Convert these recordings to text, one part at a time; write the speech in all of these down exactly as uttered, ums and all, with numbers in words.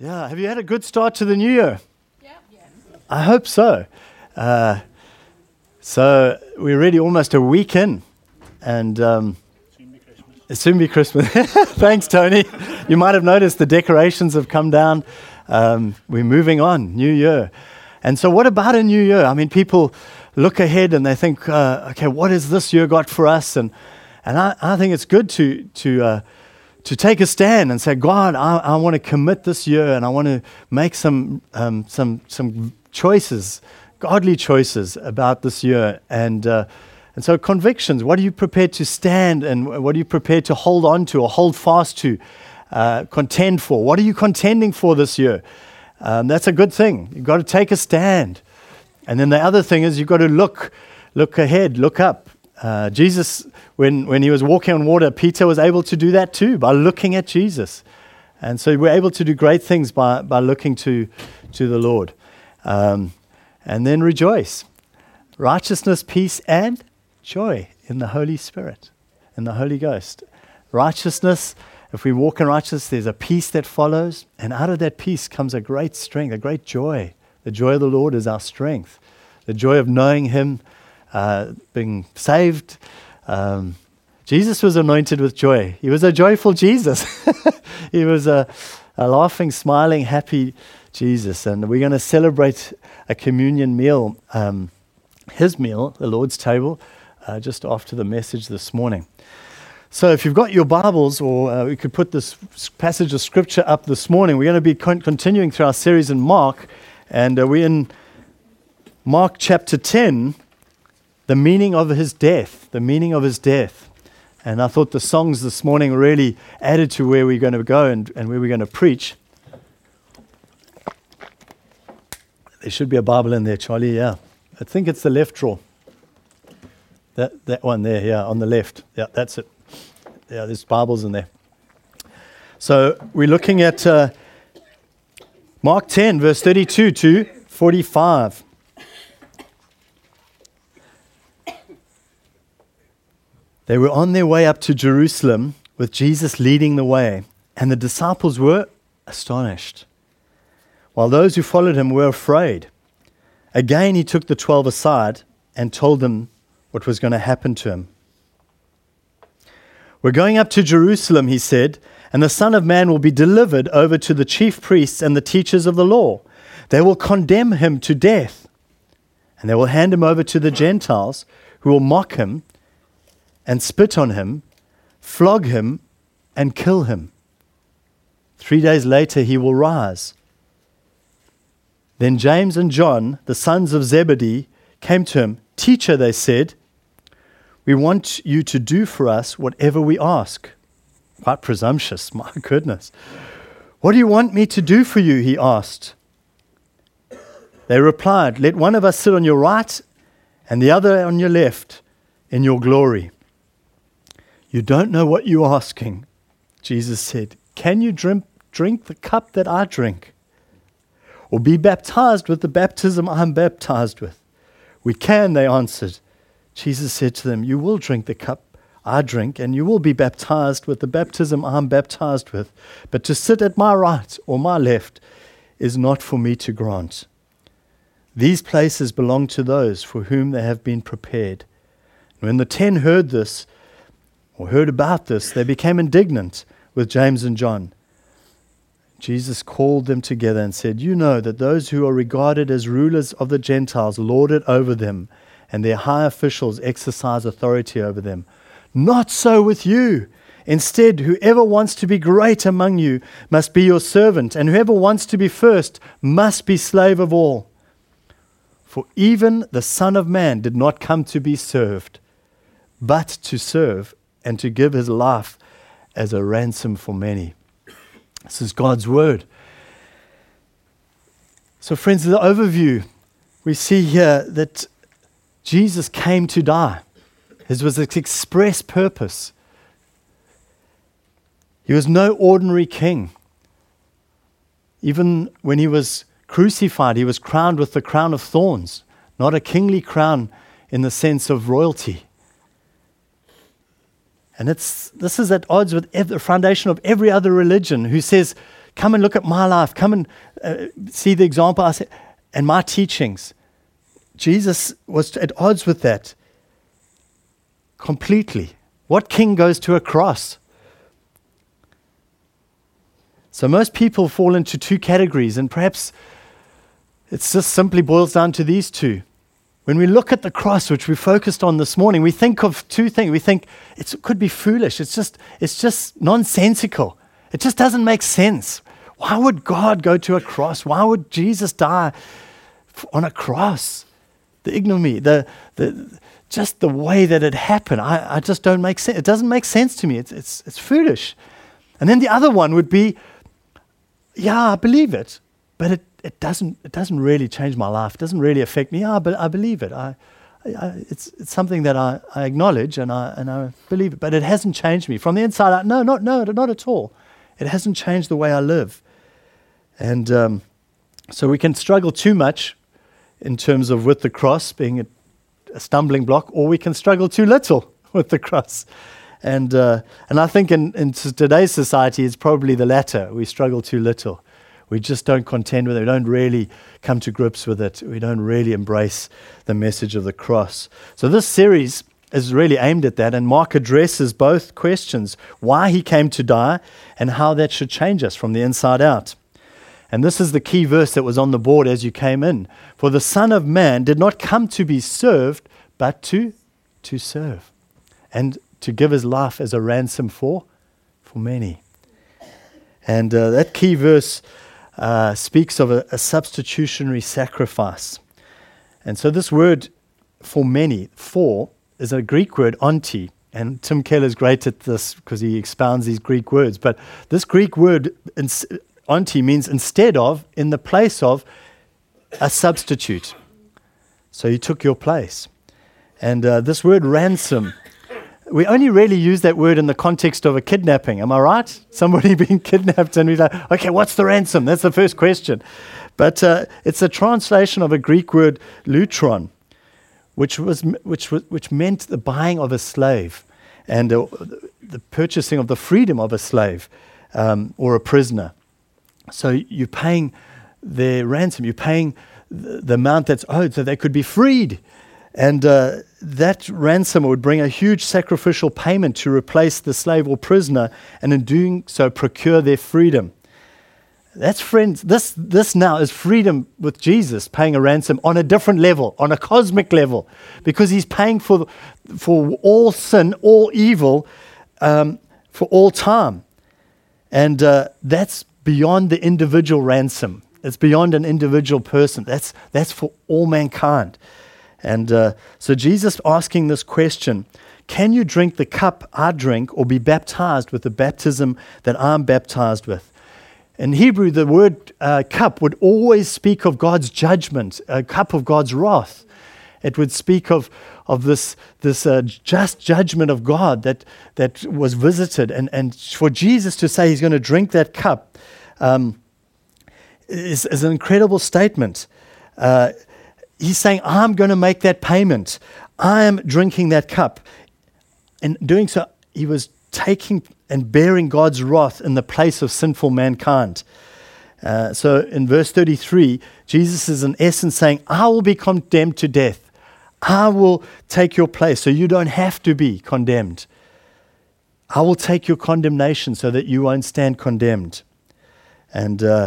Yeah, have you had a good start to the new year? Yeah. Yeah. I hope so. Uh, so we're really almost a week in, and um, Soon be Christmas. it'll soon be Christmas. Thanks, Tony. You might have noticed the decorations have come down. Um, we're moving on, new year. And so what about a new year? I mean, people look ahead and they think, uh, okay, what has this year got for us? And and I, I think it's good to to uh, to take a stand and say, God, I, I want to commit this year, and I want to make some um, some some choices, godly choices about this year. And uh, and so convictions. What are you prepared to stand, and what are you prepared to hold on to or hold fast to, uh, contend for? What are you contending for this year? Um, that's a good thing. You've got to take a stand. And then the other thing is you've got to look, look ahead, look up. Uh, Jesus, when, when he was walking on water, Peter was able to do that too by looking at Jesus. And so we're able to do great things by, by looking to, to the Lord. Um, and then rejoice. Righteousness, peace, and joy in the Holy Spirit, in the Holy Ghost. Righteousness, if we walk in righteousness, there's a peace that follows. And out of that peace comes a great strength, a great joy. The joy of the Lord is our strength. The joy of knowing Him, uh, being saved. Um, Jesus was anointed with joy. He was a joyful Jesus. He was a, a laughing, smiling, happy Jesus. And we're going to celebrate a communion meal, um, His meal, the Lord's table, uh, just after the message this morning. So if you've got your Bibles, or uh, we could put this passage of Scripture up this morning, we're going to be con- continuing through our series in Mark. And uh, we're in Mark chapter ten, the meaning of his death, the meaning of his death. And I thought the songs this morning really added to where we're going to go and, and where we're going to preach. There should be a Bible in there, Charlie, yeah. I think it's the left drawer. That that one there, yeah, on the left. Yeah, that's it. Yeah, there's Bibles in there. So we're looking at Uh, Mark ten, verse thirty-two to forty-five. They were on their way up to Jerusalem with Jesus leading the way, and the disciples were astonished, while those who followed him were afraid. Again, he took the twelve aside and told them what was going to happen to him. We're going up to Jerusalem, he said, and the Son of Man will be delivered over to the chief priests and the teachers of the law. They will condemn him to death, and they will hand him over to the Gentiles, who will mock him and spit on him, flog him, and kill him. Three days later he will rise. Then James and John, the sons of Zebedee, came to him. Teacher, they said, we want you to do for us whatever we ask. Quite presumptuous, my goodness. What do you want me to do for you? He asked. They replied, let one of us sit on your right and the other on your left in your glory. You don't know what you're asking, Jesus said. Can you drink, drink the cup that I drink? Or be baptized with the baptism I'm baptized with? We can, they answered. Jesus said to them, you will drink the cup I drink, and you will be baptized with the baptism I'm baptized with. But to sit at my right or my left is not for me to grant. These places belong to those for whom they have been prepared. When the ten heard this, or heard about this, they became indignant with James and John. Jesus called them together and said, you know that those who are regarded as rulers of the Gentiles lord it over them, and their high officials exercise authority over them. Not so with you. Instead, whoever wants to be great among you must be your servant, and whoever wants to be first must be slave of all. For even the Son of Man did not come to be served, but to serve and to give his life as a ransom for many. This is God's word. So friends, the overview, we see here that Jesus came to die. His was an express purpose. He was no ordinary king. Even when he was crucified, he was crowned with the crown of thorns, not a kingly crown in the sense of royalty. And it's this is at odds with the foundation of every other religion who says come and look at my life. Come and uh, see the example I said, and my teachings. Jesus was at odds with that completely. What king goes to a cross? So most people fall into two categories, and perhaps it just simply boils down to these two. When we look at the cross, which we focused on this morning, we think of two things. We think it's, it could be foolish. It's just, it's just nonsensical. It just doesn't make sense. Why would God go to a cross? Why would Jesus die on a cross? The ignominy, the the just the way that it happened, I, I just don't make sense. It doesn't make sense to me. It's it's it's foolish. And then the other one would be, yeah, I believe it, but it, it doesn't it doesn't really change my life. It doesn't really affect me. Yeah, but I believe it. I, I it's it's something that I, I acknowledge and I and I believe it, but it hasn't changed me from the inside out. No, not no, not at all. It hasn't changed the way I live. And um, so we can struggle too much in terms of with the cross being a, a stumbling block, or we can struggle too little with the cross. And uh, and I think in, in today's society, it's probably the latter. We struggle too little. We just don't contend with it. We don't really come to grips with it. We don't really embrace the message of the cross. So this series is really aimed at that, and Mark addresses both questions, why he came to die and how that should change us from the inside out. And this is the key verse that was on the board as you came in. For the Son of Man did not come to be served, but to, to serve, and to give his life as a ransom for, for many. And uh, that key verse uh, speaks of a, a substitutionary sacrifice. And so this word for many, for, is a Greek word, onti. And Tim Keller's great at this because he expounds these Greek words. But this Greek word, onti, means instead of, in the place of, a substitute. So he took your place. And uh, this word ransom, we only really use that word in the context of a kidnapping. Am I right? Somebody being kidnapped, and we're like, okay, what's the ransom? That's the first question. But uh, it's a translation of a Greek word, lutron, which was which was which meant the buying of a slave and uh, the purchasing of the freedom of a slave um, or a prisoner. So you're paying their ransom. You're paying the, the amount that's owed so they could be freed. And uh, that ransom would bring a huge sacrificial payment to replace the slave or prisoner, and in doing so procure their freedom. That's friends. This this now is freedom with Jesus paying a ransom on a different level, on a cosmic level, because he's paying for for all sin, all evil, um, for all time, and uh, that's beyond the individual ransom. It's beyond an individual person. That's that's for all mankind. And uh, so Jesus asking this question, can you drink the cup I drink or be baptized with the baptism that I'm baptized with? In Hebrew, the word uh, cup would always speak of God's judgment, a cup of God's wrath. It would speak of of this this uh, just judgment of God that that was visited. And, and for Jesus to say he's going to drink that cup um, is, is an incredible statement. Uh, He's saying, I'm going to make that payment. I am drinking that cup. And doing so, he was taking and bearing God's wrath in the place of sinful mankind. Uh, so in verse thirty-three, Jesus is in essence saying, I will be condemned to death. I will take your place so you don't have to be condemned. I will take your condemnation so that you won't stand condemned. And uh,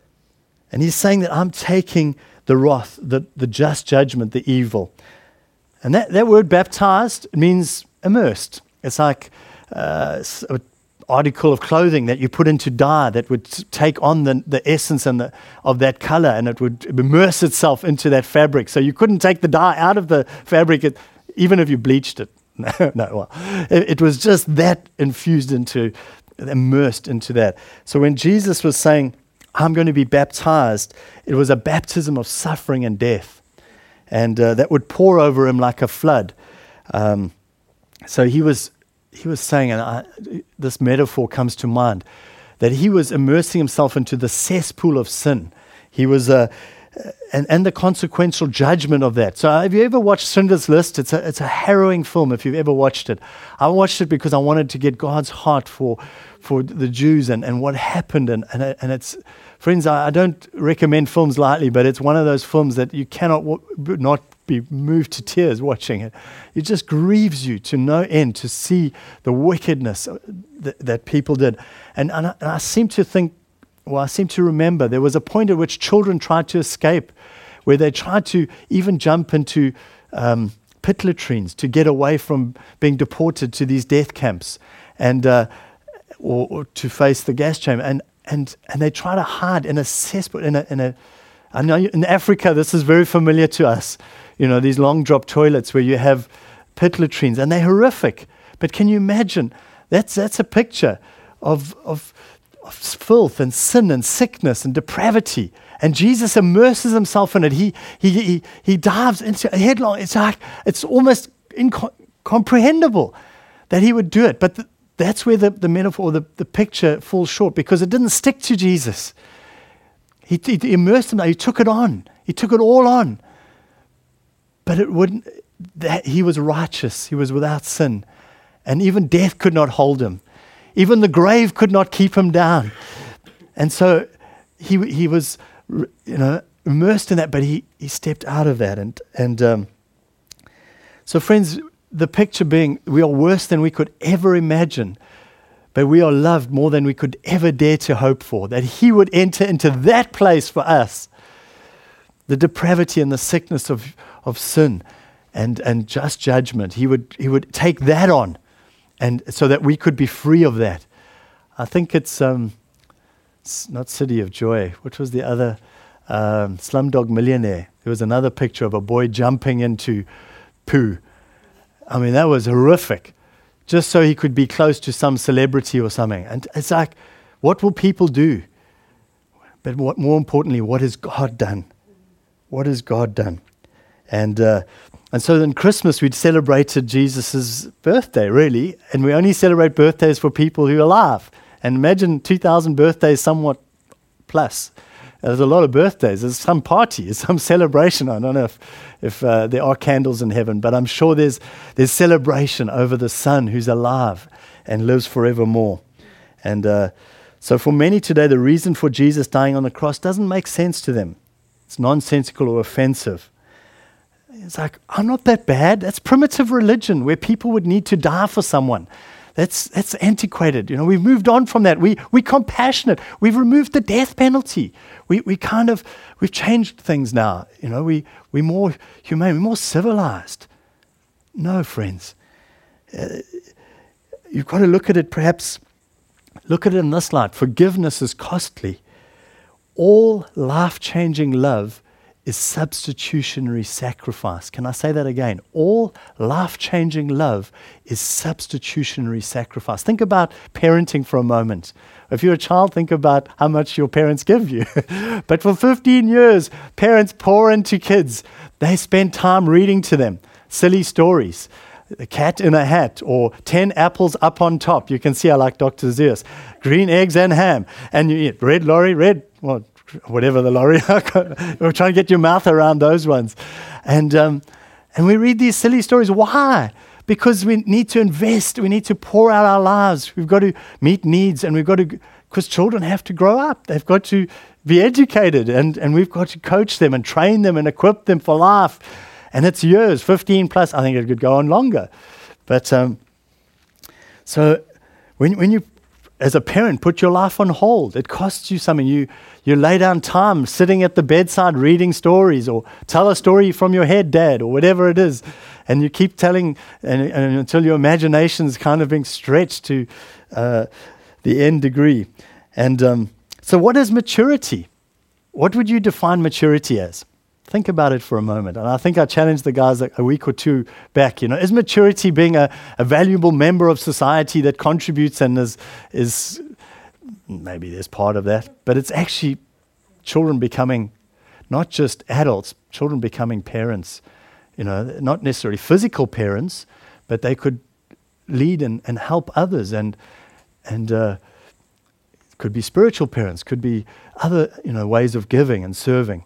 and he's saying that I'm taking the wrath, the, the just judgment, the evil. And that, that word baptized means immersed. It's like uh, an article of clothing that you put into dye that would take on the, the essence and the, of that color, and it would immerse itself into that fabric. So you couldn't take the dye out of the fabric, it, even if you bleached it. no, no well, it, it was just that infused into, immersed into that. So when Jesus was saying, I'm going to be baptized, it was a baptism of suffering and death. And uh, that would pour over him like a flood. Um, so he was he was saying, and I, this metaphor comes to mind, that he was immersing himself into the cesspool of sin. He was uh, and, and the consequential judgment of that. So have you ever watched Schindler's List? It's a, it's a harrowing film if you've ever watched it. I watched it because I wanted to get God's heart for for the Jews and, and what happened. And, and, and it's, friends, I, I don't recommend films lightly, but it's one of those films that you cannot w- not be moved to tears watching it. It just grieves you to no end to see the wickedness that, that people did. And, and, I, and I seem to think, well, I seem to remember there was a point at which children tried to escape, where they tried to even jump into um, pit latrines to get away from being deported to these death camps, and uh, or, or to face the gas chamber, and and and they try to hide in a cesspool, in a in a. I know in Africa this is very familiar to us. You know, these long drop toilets where you have pit latrines, and they're horrific. But can you imagine? That's that's a picture of of. of filth and sin and sickness and depravity, and Jesus immerses himself in it. He he he, he dives into a headlong. It's like it's almost incomprehensible that he would do it. But the, that's where the, the metaphor, the, the picture falls short, because it didn't stick to Jesus. He, he immersed himself. He took it on. He took it all on. But it wouldn't. That he was righteous. He was without sin, and even death could not hold him. Even the grave could not keep him down. And so he he was, you know, immersed in that, but he, he stepped out of that. And and um, so, friends, the picture being, we are worse than we could ever imagine, but we are loved more than we could ever dare to hope for, that he would enter into that place for us, the depravity and the sickness of, of sin and, and just judgment. He would he would take that on. And so that we could be free of that. I think it's, um, it's not City of Joy. What was the other? Um, Slumdog Millionaire. There was another picture of a boy jumping into poo. I mean, that was horrific. Just so he could be close to some celebrity or something. And it's like, what will people do? But what, more importantly, what has God done? What has God done? And uh, and so in Christmas, we'd celebrated Jesus' birthday, really, and we only celebrate birthdays for people who are alive. And imagine two thousand birthdays, somewhat plus. There's a lot of birthdays. There's some party, there's some celebration. I don't know if, if uh, there are candles in heaven, but I'm sure there's there's celebration over the Son who's alive and lives forevermore. And uh, so for many today, the reason for Jesus dying on the cross doesn't make sense to them. It's nonsensical or offensive. It's like, I'm not that bad. That's primitive religion where people would need to die for someone. That's that's antiquated. You know, we've moved on from that. We we're compassionate. We've removed the death penalty. We we kind of we've changed things now. You know, we we're more humane, we're more civilized. No, friends. Uh, you've got to look at it perhaps look at it in this light. Forgiveness is costly. All life-changing love is substitutionary sacrifice. Can I say that again? All life-changing love is substitutionary sacrifice. Think about parenting for a moment. If you're a child, think about how much your parents give you. But for fifteen years, parents pour into kids. They spend time reading to them silly stories. The Cat in a Hat, or ten apples up on top. You can see I like Doctor Zeus. Green eggs and ham. And you eat red lorry, red, well, whatever the lorry. We're trying to get your mouth around those ones. And um, and we read these silly stories. Why? Because we need to invest. We need to pour out our lives. We've got to meet needs, and we've got to, because children have to grow up. They've got to be educated, and, and we've got to coach them and train them and equip them for life. And it's years, fifteen plus. I think it could go on longer. But um, so when when you, as a parent, put your life on hold, it costs you something. You you lay down time sitting at the bedside reading stories, or tell a story from your head, Dad, or whatever it is. And you keep telling and, and until your imagination's kind of being stretched to uh, the end degree. And um, so what is maturity? What would you define maturity as? Think about it for a moment. And I think I challenged the guys a, a week or two back. You know, is maturity being a, a valuable member of society that contributes and is, is maybe there's part of that, but it's actually children becoming not just adults, children becoming parents, you know, not necessarily physical parents, but they could lead and, and help others, and and uh, could be spiritual parents, could be other, you know, ways of giving and serving.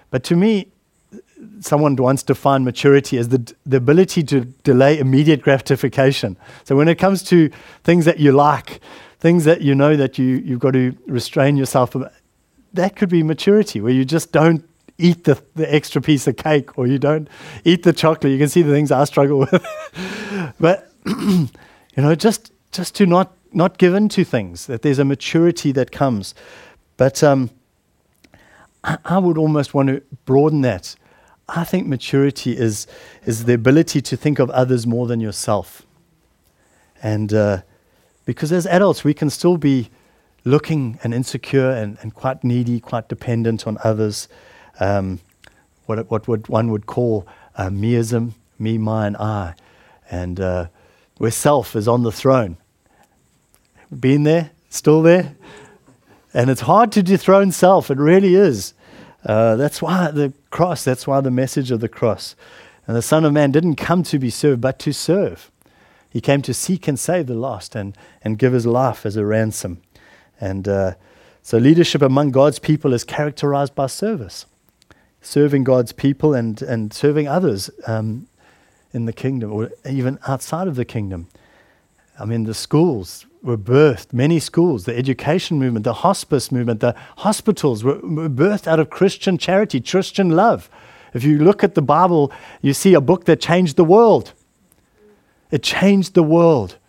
But to me, someone once defined maturity as the, the ability to delay immediate gratification. So when it comes to things that you like, things that you know that you, you've got to restrain yourself from, that could be maturity, where you just don't eat the, the extra piece of cake, or you don't eat the chocolate. You can see the things I struggle with. But, you know, just just to not, not give in to things, that there's a maturity that comes. But um, I, I would almost want to broaden that. I think maturity is is the ability to think of others more than yourself. And uh, because as adults, we can still be looking and insecure and, and quite needy, quite dependent on others. Um, what what would one would call uh, meism, me, mine, I. And uh, where self is on the throne. Been there? Still there? And it's hard to dethrone self. It really is. Uh, that's why the cross, that's why the message of the cross. And the Son of Man didn't come to be served, but to serve. He came to seek and save the lost and, and give his life as a ransom. And uh, so leadership among God's people is characterized by service. Serving God's people and, and serving others um, in the kingdom, or even outside of the kingdom. I mean, the schools were birthed, many schools, the education movement, the hospice movement, the hospitals were, were birthed out of Christian charity, Christian love. If you look at the Bible, you see a book that changed the world. It changed the world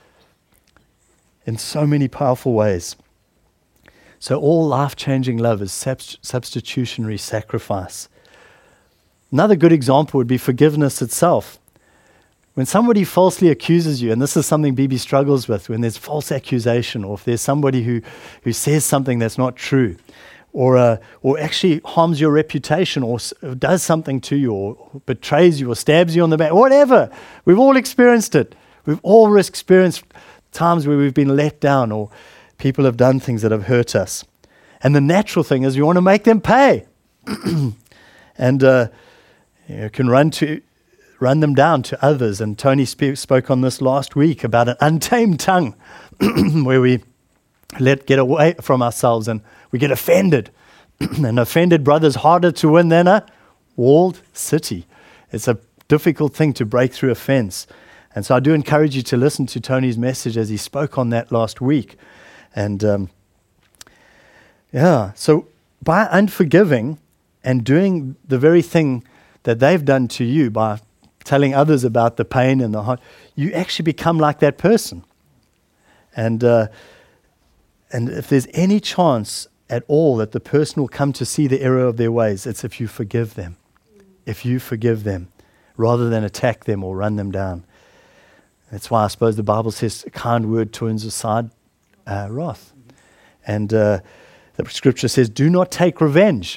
in so many powerful ways. So all life-changing love is subst- substitutionary sacrifice. Another good example would be forgiveness itself. When somebody falsely accuses you, and this is something B B struggles with, when there's false accusation, or if there's somebody who, who says something that's not true, or uh, or actually harms your reputation, or s- does something to you, or betrays you, or stabs you on the back, whatever. We've all experienced it. We've all experienced times where we've been let down, or people have done things that have hurt us. And the natural thing is you want to make them pay. and uh, you can run to... run them down to others. And Tony sp- spoke on this last week about an untamed tongue where we let get away from ourselves and we get offended. An offended brother's harder to win than a walled city. It's a difficult thing to break through a fence. And so I do encourage you to listen to Tony's message as he spoke on that last week. And um, yeah, so by unforgiving and doing the very thing that they've done to you, by telling others about the pain and the heart, you actually become like that person. And uh, and if there's any chance at all that the person will come to see the error of their ways, it's if you forgive them. If you forgive them, rather than attack them or run them down. That's why I suppose the Bible says a kind word turns aside uh, wrath. And uh, the scripture says, do not take revenge.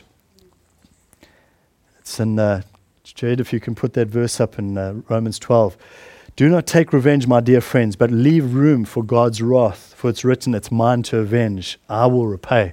It's in... Uh, Jade, if you can put that verse up in uh, Romans twelve. Do not take revenge, my dear friends, but leave room for God's wrath, for it's written, it's mine to avenge, I will repay.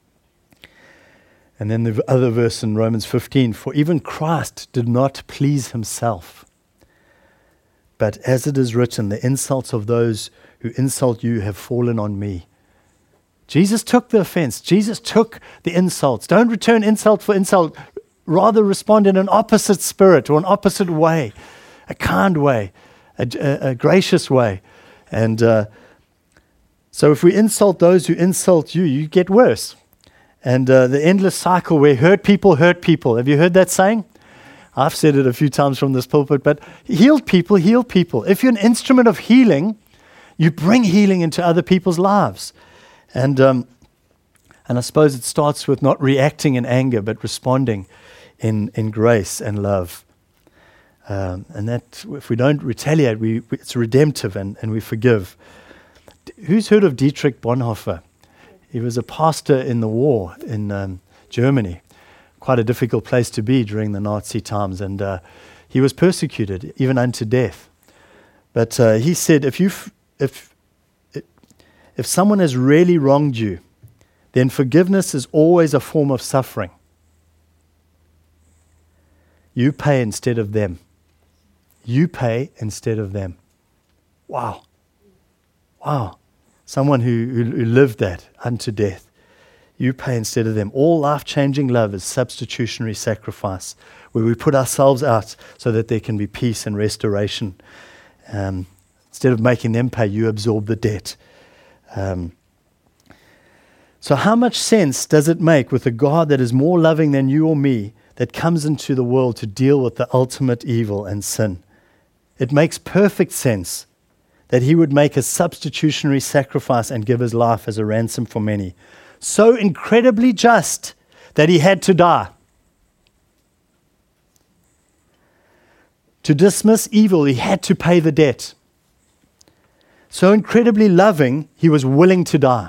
And then the other verse in Romans fifteen, for even Christ did not please himself. But as it is written, the insults of those who insult you have fallen on me. Jesus took the offense. Jesus took the insults. Don't return insult for insult. Rather respond in an opposite spirit or an opposite way, a kind way, a, a, a gracious way. And uh, so if we insult those who insult you, you get worse. And uh, the endless cycle where hurt people hurt people. Have you heard that saying? I've said it a few times from this pulpit, but healed people heal people. If you're an instrument of healing, you bring healing into other people's lives. And um, and I suppose it starts with not reacting in anger, but responding in, in grace and love. Um, and that, if we don't retaliate, we, we it's redemptive and, and we forgive. Who's heard of Dietrich Bonhoeffer? He was a pastor in the war in um, Germany. Quite a difficult place to be during the Nazi times. And uh, he was persecuted, even unto death. But uh, he said, if, you f- if, if someone has really wronged you, then forgiveness is always a form of suffering. You pay instead of them. You pay instead of them. Wow. Wow. Someone who, who, who lived that unto death. You pay instead of them. All life-changing love is substitutionary sacrifice, where we put ourselves out so that there can be peace and restoration. Um, instead of making them pay, you absorb the debt. Um, so how much sense does it make with a God that is more loving than you or me, that comes into the world to deal with the ultimate evil and sin? It makes perfect sense that he would make a substitutionary sacrifice and give his life as a ransom for many. So incredibly just that he had to die. To dismiss evil, he had to pay the debt. So incredibly loving, he was willing to die.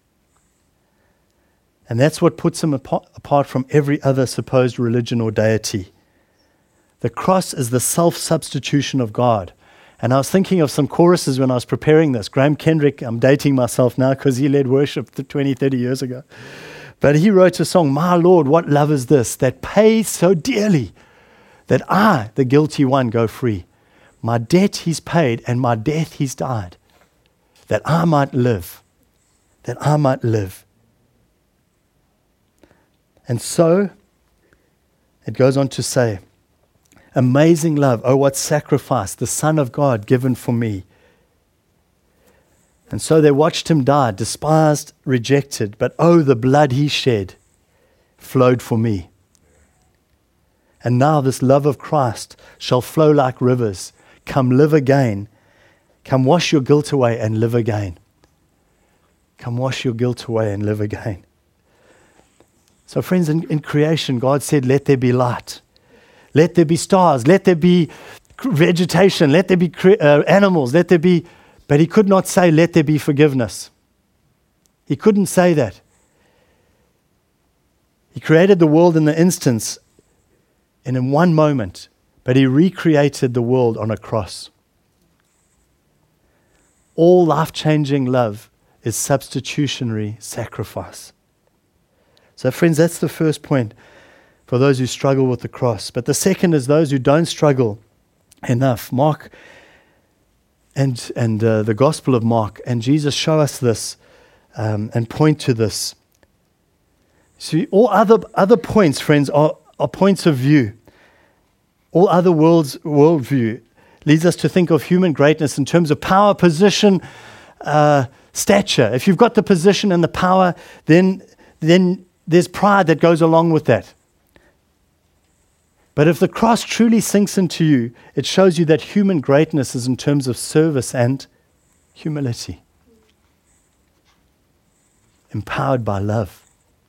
And that's what puts him apart, apart from every other supposed religion or deity. The cross is the self-substitution of God. And I was thinking of some choruses when I was preparing this. Graham Kendrick, I'm dating myself now because he led worship twenty, thirty years ago. But he wrote a song, "My Lord, what love is this, that pays so dearly, that I, the guilty one, go free. My debt he's paid, and my death he's died, that I might live, that I might live." And so, it goes on to say, amazing love, oh what sacrifice, the Son of God given for me. And so they watched him die, despised, rejected, but oh, the blood he shed flowed for me. And now this love of Christ shall flow like rivers. Come live again. Come wash your guilt away and live again. Come wash your guilt away and live again. So friends, in, in creation, God said, let there be light. Let there be stars. Let there be vegetation. Let there be cre- uh, animals. Let there be... But he could not say, let there be forgiveness. He couldn't say that. He created the world in the instance and in one moment, but he recreated the world on a cross. All life-changing love is substitutionary sacrifice. So friends, that's the first point for those who struggle with the cross. But the second is those who don't struggle enough. Mark and and uh, the Gospel of Mark and Jesus show us this um, and point to this. See, all other other points, friends, are, are points of view. All other worlds worldview leads us to think of human greatness in terms of power, position, uh, stature. If you've got the position and the power, then then there's pride that goes along with that. But if the cross truly sinks into you, it shows you that human greatness is in terms of service and humility. Empowered by love.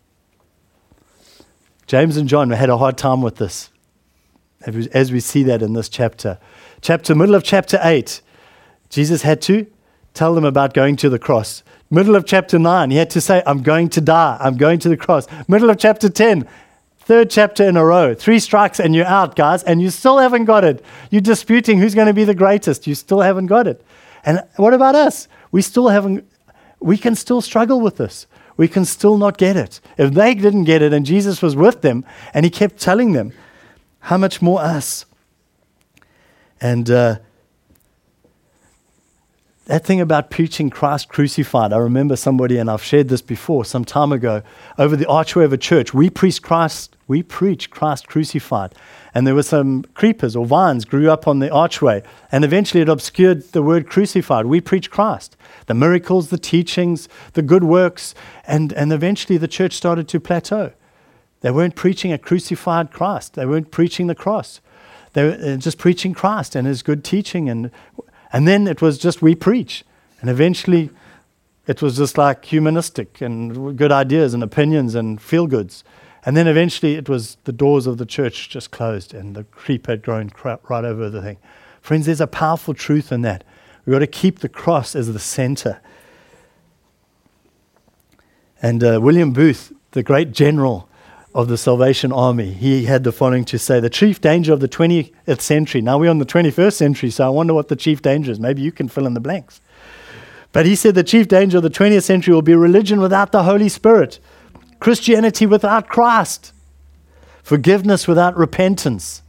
James and John had a hard time with this, as we see that in this chapter. Chapter, middle of chapter eight, Jesus had to tell them about going to the cross. Middle of chapter nine, he had to say, I'm going to die, I'm going to the cross. Middle of chapter ten, third chapter in a row, three strikes and you're out, guys, and you still haven't got it. You're disputing who's going to be the greatest. You still haven't got it. And what about us? We still haven't, we can still struggle with this. We can still not get it. If they didn't get it and Jesus was with them and he kept telling them, how much more us? And uh, that thing about preaching Christ crucified, I remember somebody, and I've shared this before, some time ago, over the archway of a church, we preach Christ, we preach Christ crucified. And there were some creepers or vines grew up on the archway, and eventually it obscured the word crucified. We preach Christ. The miracles, the teachings, the good works, and, and eventually the church started to plateau. They weren't preaching a crucified Christ. They weren't preaching the cross. They were just preaching Christ and his good teaching. And and then it was just we preach. And eventually it was just like humanistic and good ideas and opinions and feel-goods. And then eventually it was the doors of the church just closed and the creep had grown right over the thing. Friends, there's a powerful truth in that. We've got to keep the cross as the center. And uh, William Booth, the great general of the Salvation Army, he had the following to say: the chief danger of the twentieth century. Now we're on the twenty-first century, so I wonder what the chief danger is. Maybe you can fill in the blanks. But he said the chief danger of the twentieth century will be religion without the Holy Spirit, Christianity without Christ, forgiveness without repentance,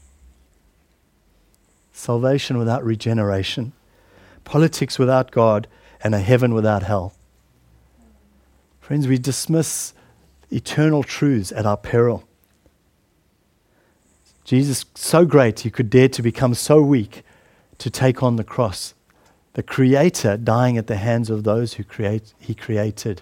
salvation without regeneration, politics without God, and a heaven without hell. Friends, we dismiss eternal truths at our peril. Jesus, so great, he could dare to become so weak to take on the cross. The Creator dying at the hands of those who create, he created.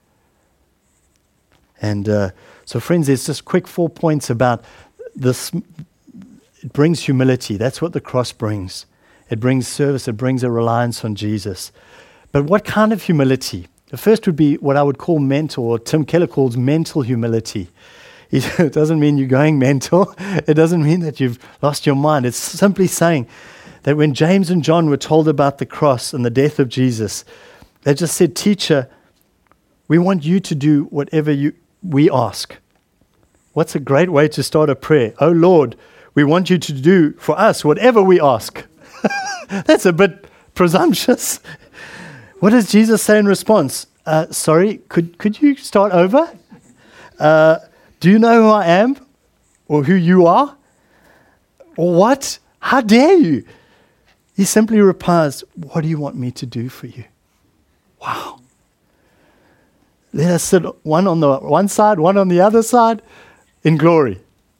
And uh, so friends, there's just quick four points about this. It brings humility. That's what the cross brings. It brings service. It brings a reliance on Jesus. But what kind of humility? The first would be what I would call mental, or Tim Keller calls mental humility. It doesn't mean you're going mental. It doesn't mean that you've lost your mind. It's simply saying that when James and John were told about the cross and the death of Jesus, they just said, "Teacher, we want you to do whatever you we ask." What's a great way to start a prayer? "Oh Lord, we want you to do for us whatever we ask." That's a bit presumptuous. What does Jesus say in response? Uh, sorry, could could you start over? Uh, do you know who I am? Or who you are? Or what? How dare you? He simply replies, "What do you want me to do for you?" Wow. Let us sit one on the one side, one on the other side, in glory.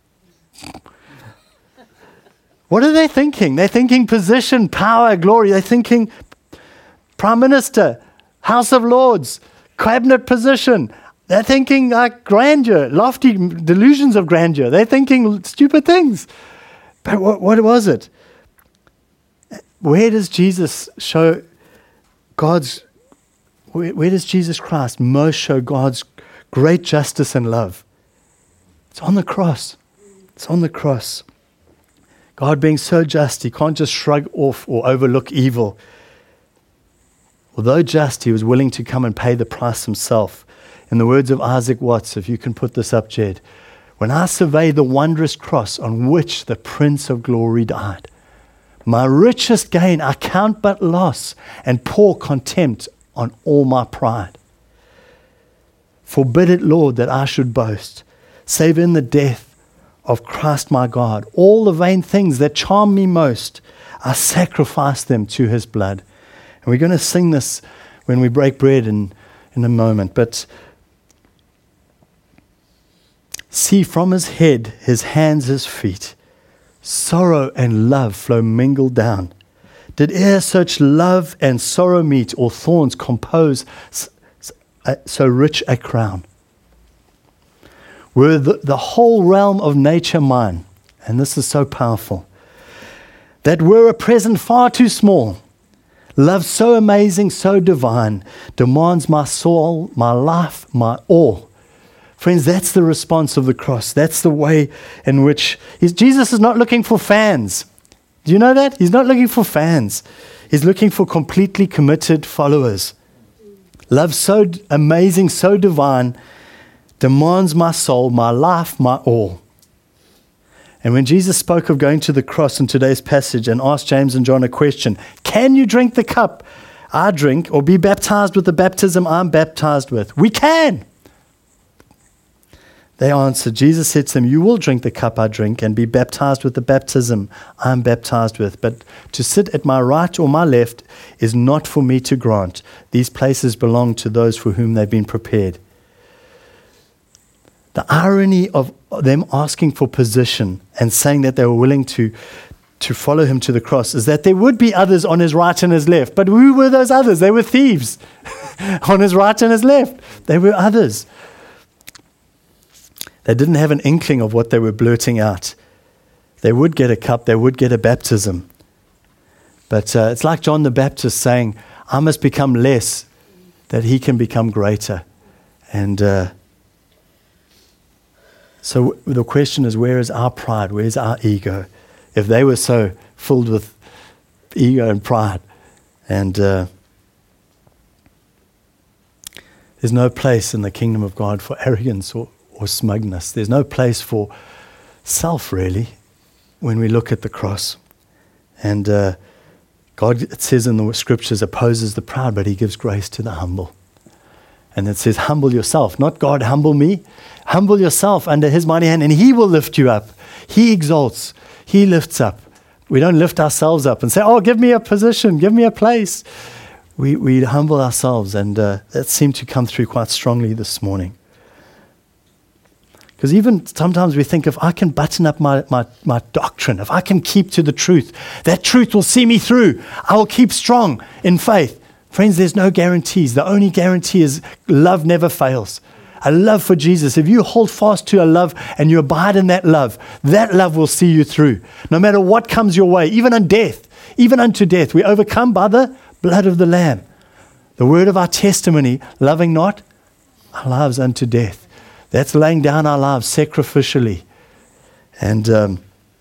What are they thinking? They're thinking position, power, glory. They're thinking Prime Minister, House of Lords, cabinet position. They're thinking like grandeur, lofty delusions of grandeur. They're thinking stupid things. But what, what was it? Where does Jesus show God's, where, where does Jesus Christ most show God's great justice and love? It's on the cross. It's on the cross. God being so just, he can't just shrug off or overlook evil. Although just, he was willing to come and pay the price himself. In the words of Isaac Watts, if you can put this up, Jed, "When I survey the wondrous cross on which the Prince of Glory died, my richest gain I count but loss, and pour contempt on all my pride. Forbid it, Lord, that I should boast, save in the death of Christ my God. All the vain things that charm me most, I sacrifice them to his blood." And we're going to sing this when we break bread in, in a moment. But see from his head, his hands, his feet, sorrow and love flow mingled down. Did e'er such love and sorrow meet, or thorns compose so rich a crown? Were the, the whole realm of nature mine, and this is so powerful, that were a present far too small, love so amazing, so divine, demands my soul, my life, my all. Friends, that's the response of the cross. That's the way in which he's, Jesus is not looking for fans. Do you know that? He's not looking for fans. He's looking for completely committed followers. Love so d- amazing, so divine, demands my soul, my life, my all. And when Jesus spoke of going to the cross in today's passage and asked James and John a question, "Can you drink the cup I drink, or be baptized with the baptism I'm baptized with?" We can. They answered, Jesus said to them, "You will drink the cup I drink and be baptized with the baptism I'm baptized with. But to sit at my right or my left is not for me to grant. These places belong to those for whom they've been prepared." The irony of them asking for position and saying that they were willing to, to follow him to the cross is that there would be others on his right and his left. But who were those others? They were thieves on his right and his left. They were others. They didn't have an inkling of what they were blurting out. They would get a cup, they would get a baptism. But uh, it's like John the Baptist saying, "I must become less that he can become greater." And uh, so the question is, where is our pride? Where's our ego? If they were so filled with ego and pride. And uh, there's no place in the kingdom of God for arrogance or, or smugness. There's no place for self, really, when we look at the cross. And uh, God, it says in the scriptures, opposes the proud, but he gives grace to the humble. And it says, humble yourself, not God, humble me. Humble yourself under his mighty hand, and he will lift you up. He exalts. He lifts up. We don't lift ourselves up and say, "Oh, give me a position, give me a place." We we humble ourselves, and uh, that seemed to come through quite strongly this morning. Because even sometimes we think, if I can button up my, my, my doctrine, if I can keep to the truth, that truth will see me through. I will keep strong in faith. Friends, there's no guarantees. The only guarantee is love never fails. A love for Jesus. If you hold fast to a love and you abide in that love, that love will see you through. No matter what comes your way, even in death, even unto death, we overcome by the blood of the Lamb. The word of our testimony, loving not our lives unto death. That's laying down our lives sacrificially. And um,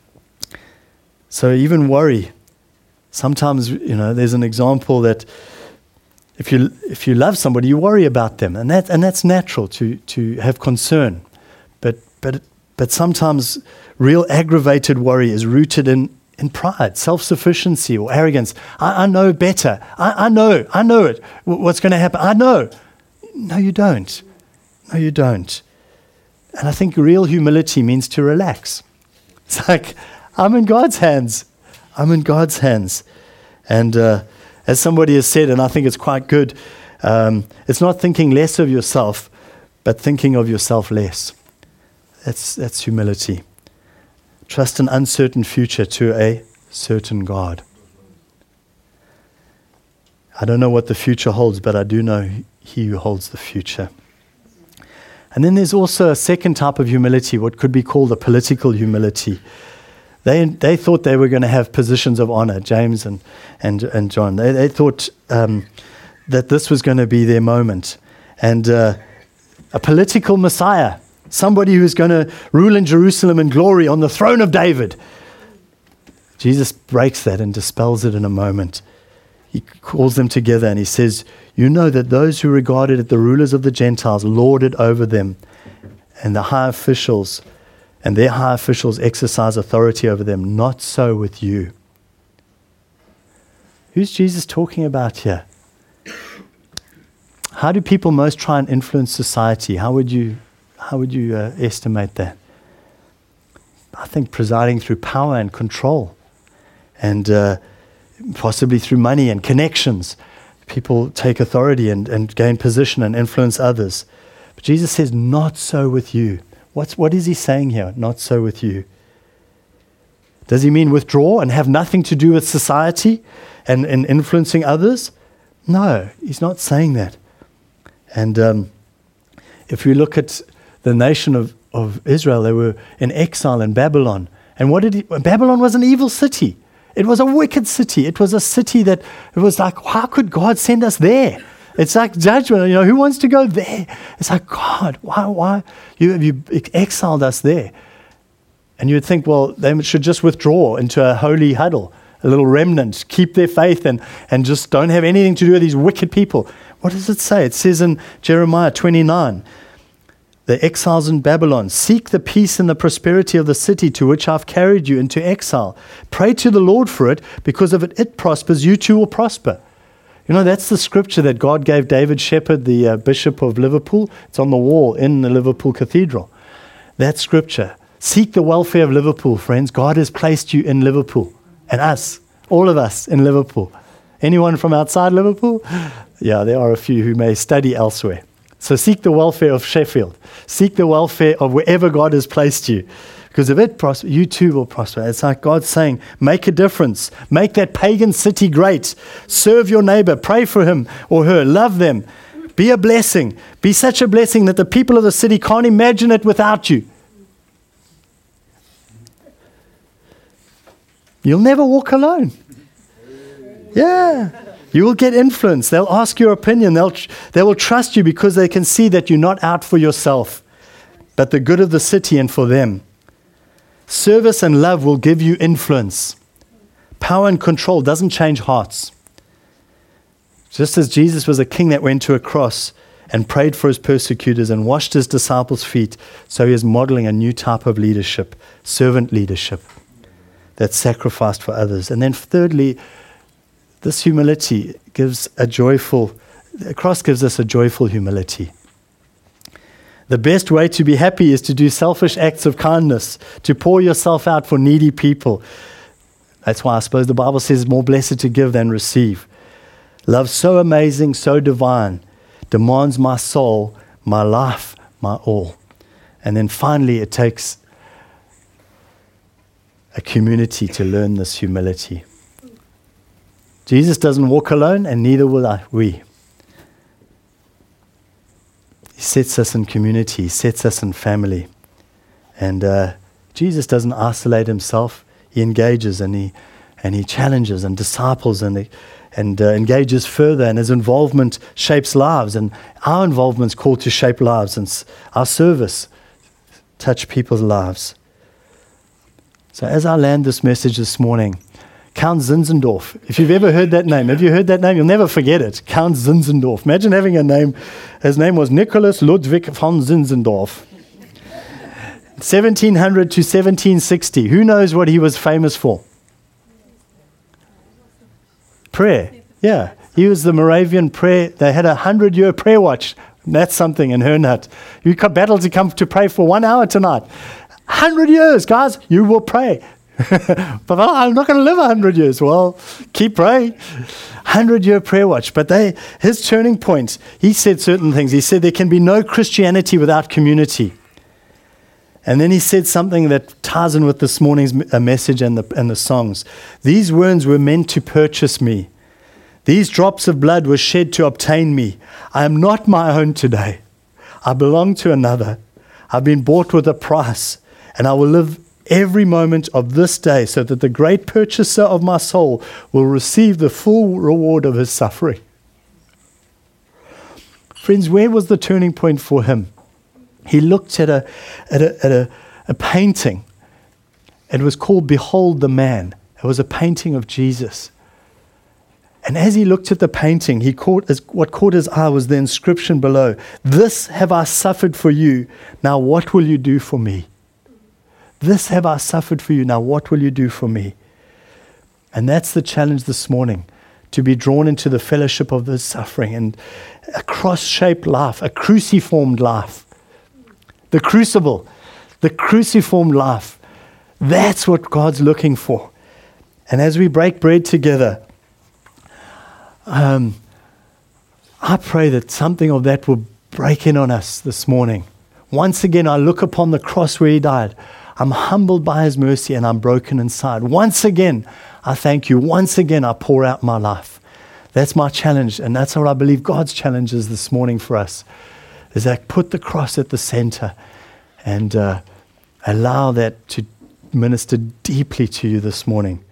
so even worry. Sometimes, you know, there's an example that if you if you love somebody, you worry about them. And that and that's natural to to have concern. But but but sometimes real aggravated worry is rooted in, in pride, self-sufficiency or arrogance. I, I know better. I, I know. I know it. What's going to happen? I know. No, you don't. No, you don't. And I think real humility means to relax. It's like, I'm in God's hands. I'm in God's hands. And uh, as somebody has said, and I think it's quite good, um, it's not thinking less of yourself, but thinking of yourself less. That's, that's humility. Trust an uncertain future to a certain God. I don't know what the future holds, but I do know He who holds the future. And then there's also a second type of humility, what could be called a political humility. They they thought they were going to have positions of honor, James and and, and John. They, they thought um, that this was going to be their moment. And uh, a political Messiah, somebody who's going to rule in Jerusalem in glory on the throne of David. Jesus breaks that and dispels it in a moment. He calls them together and he says, you know that those who regarded it the rulers of the Gentiles lorded over them, and the high officials and their high officials exercise authority over them. Not so with you. Who's Jesus talking about here? How do people most try and influence society? How would you, how would you uh, estimate that? I think presiding through power and control, and uh, possibly through money and connections. People take authority and, and gain position and influence others. But Jesus says, not so with you. What's, what is he saying here? Not so with you. Does he mean withdraw and have nothing to do with society and, and influencing others? No, he's not saying that. And um, if we look at the nation of, of Israel, they were in exile in Babylon. And what did he, Babylon was an evil city. It was a wicked city. It was a city that it was like, how could God send us there? It's like judgment. You know, who wants to go there? It's like, God, why, why? You, you exiled us there. And you would think, well, they should just withdraw into a holy huddle, a little remnant, keep their faith and, and just don't have anything to do with these wicked people. What does it say? It says in Jeremiah twenty-nine, the exiles in Babylon, seek the peace and the prosperity of the city to which I've carried you into exile. Pray to the Lord for it, because if it, it prospers, you too will prosper. You know, that's the scripture that God gave David Shepherd, the uh, Bishop of Liverpool. It's on the wall in the Liverpool Cathedral. That scripture. Seek the welfare of Liverpool, friends. God has placed you in Liverpool. And us, all of us in Liverpool. Anyone from outside Liverpool? Yeah, there are a few who may study elsewhere. So seek the welfare of Sheffield. Seek the welfare of wherever God has placed you. Because if it prospers, you too will prosper. It's like God saying, make a difference. Make that pagan city great. Serve your neighbor. Pray for him or her. Love them. Be a blessing. Be such a blessing that the people of the city can't imagine it without you. You'll never walk alone. Yeah. You will get influence. They'll ask your opinion. They'll tr- they will trust you because they can see that you're not out for yourself, but the good of the city and for them. Service and love will give you influence. Power and control doesn't change hearts. Just as Jesus was a king that went to a cross and prayed for his persecutors and washed his disciples' feet, so he is modeling a new type of leadership, servant leadership, that sacrificed for others. And then thirdly, this humility gives a joyful, the cross gives us a joyful humility. The best way to be happy is to do selfish acts of kindness, to pour yourself out for needy people. That's why I suppose the Bible says it's more blessed to give than receive. Love so amazing, so divine, demands my soul, my life, my all. And then finally, it takes a community to learn this humility. Jesus doesn't walk alone, and neither will I, we. He sets us in community. He sets us in family. And uh, Jesus doesn't isolate himself. He engages and he and he challenges and disciples and and uh, engages further. And his involvement shapes lives. And our involvement is called to shape lives. And s- our service touch people's lives. So as I land this message this morning, Count Zinzendorf, if you've ever heard that name, have you heard that name? You'll never forget it. Count Zinzendorf. Imagine having a name. His name was Nicholas Ludwig von Zinzendorf. seventeen hundred to seventeen sixty. Who knows what he was famous for? Prayer. Yeah. He was the Moravian prayer. They had a hundred-year prayer watch. That's something in Hernut. You could battle to come to pray for one hour tonight. Hundred years, guys, you will pray. But well, I'm not going to live a hundred years. Well, keep praying. Hundred-year prayer watch. But they, his turning point, he said certain things. He said there can be no Christianity without community. And then he said something that ties in with this morning's m- uh, message and the and the songs. These wounds were meant to purchase me. These drops of blood were shed to obtain me. I am not my own today. I belong to another. I've been bought with a price, and I will live every moment of this day so that the great purchaser of my soul will receive the full reward of his suffering. Friends, where was the turning point for him? He looked at a at a, at a, a painting. It was called Behold the Man. It was a painting of Jesus. And as he looked at the painting, he caught as, what caught his eye was the inscription below. This have I suffered for you. Now what will you do for me? This have I suffered for you. Now what will you do for me? And that's the challenge this morning, to be drawn into the fellowship of this suffering and a cross-shaped life, a cruciformed life. The crucible, the cruciform life. That's what God's looking for. And as we break bread together, um, I pray that something of that will break in on us this morning. Once again, I look upon the cross where he died. I'm humbled by his mercy and I'm broken inside. Once again, I thank you. Once again, I pour out my life. That's my challenge. And that's what I believe God's challenge is this morning for us. Is that put the cross at the center and uh, allow that to minister deeply to you this morning.